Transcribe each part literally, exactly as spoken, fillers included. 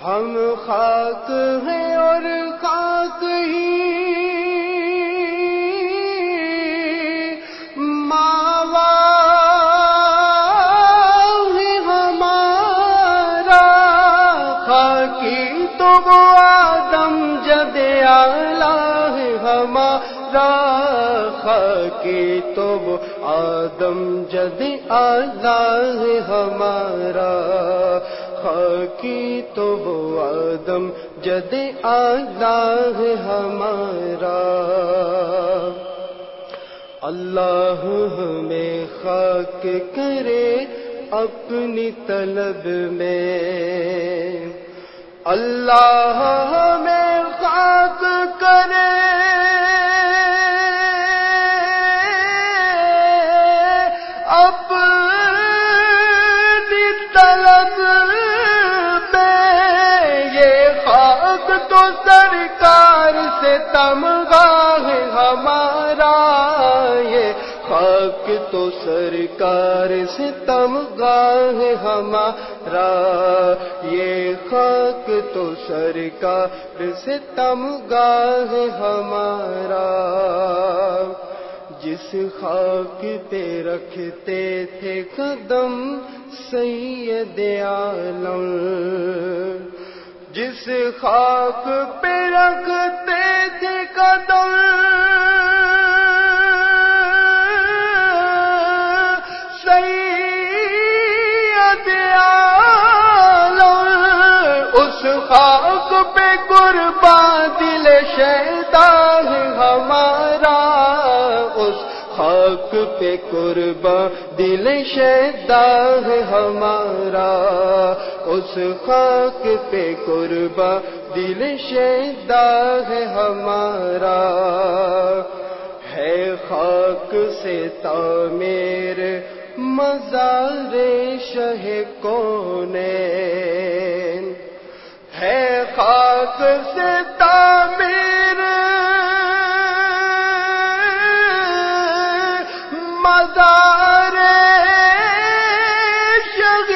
ہم خاک ہیں اور خاک ہی ماوا ہے ہمارا، خاکی تو وہ آدم جد اعلیٰ ہے ہمارا، خاکی تو وہ آدم جد اعلیٰ ہے ہمارا، خاکی تو وہ آدم جد اعلیٰ ہے ہمارا۔ اللہ ہمیں خاک کرے اپنی طلب میں، اللہ ہمیں خاک کرے اپنی طلب میں، یہ خاک تو سرکار سے تمغہ ہے ہمارا، یہ خاک تو سرکار سے تمغہ ہے ہمارا، یہ خاک تو سرکار سے تمغہ ہے ہمارا۔ جس خاک پہ رکھتے تھے قدم سید عالم، جس خاک پہ رکھتے تھے قدم خاک پہ قربان دل شیدا ہے ہمارا، اس خاک پہ قربان دل شیدا ہے ہمارا، اس خاک پہ قربان دل شیدا ہے ہمارا۔ ہے خاک سے تعمیر مزار شہ کونین، ہے خاک سے تعمیر مزار شہ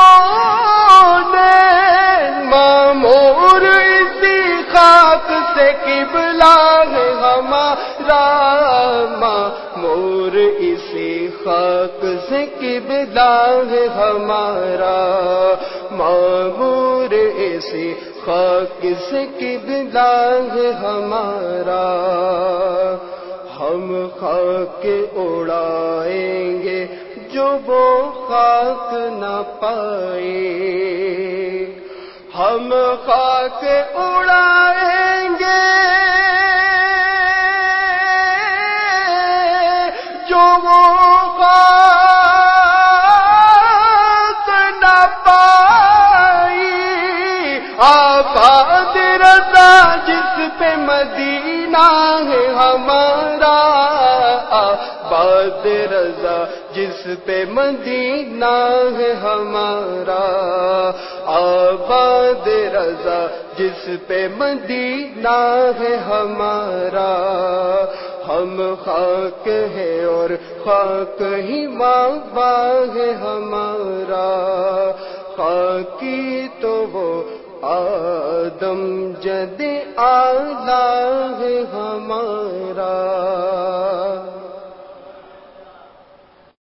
کونین، معمور اسی خاک سے قبلہ ہے ہمارا، معمور اسی خاک سے قبلہ ہے ہمارا، معمور اسی خاک سے قبلہ ہے ہمارا۔ ہم خاک اڑائیں گے جو وہ خاک نہ پائے، ہم خاک اڑائیں گے جو وہ آباد رضا جس پہ مدینہ ہے ہمارا، آباد رضا جس پہ مدینہ ہے ہمارا، آباد رضا جس پہ مدینہ ہے ہمارا۔ ہم خاک ہے اور خاک ہی ماوا ہے ہمارا، خاکی تو وہ آدم جد اعلیٰ ہے ہمارا۔